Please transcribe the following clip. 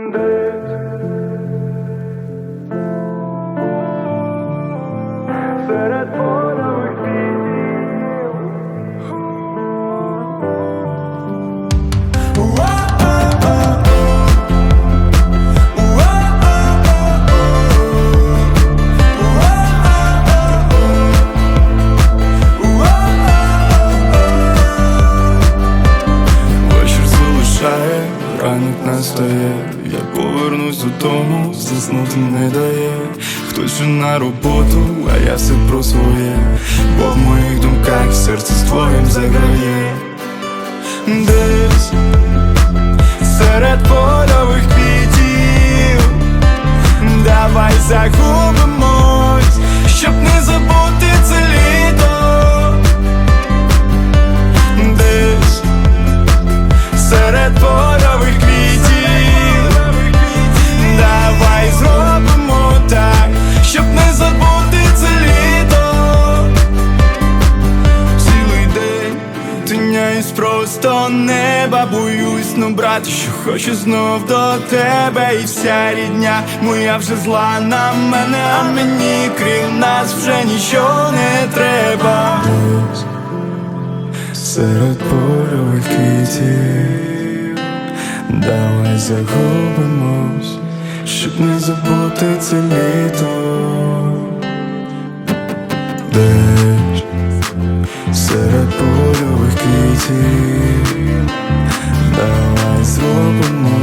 Серед польових квітів. Вечір залишає, ранок настає. Я повернусь додому, заснути не дає. Хтось вже на роботу, а я все про своє. Бо в моїх думках серце з твоїм заграє. Десь серед польових квітів давай загубимось, щоб не забути це літо. Десь серед польових квітів давай зробимо так, щоб не забути це літо. Цілий день тиняюсь просто неба, боюсь, но брати, що хочу знов до тебе. І вся рідня моя вже зла на мене, а мені крім нас вже нічого не треба. Серед польових квітів давай загубимось, щоб не забути це літо. Десь серед польових квітів давай зробимо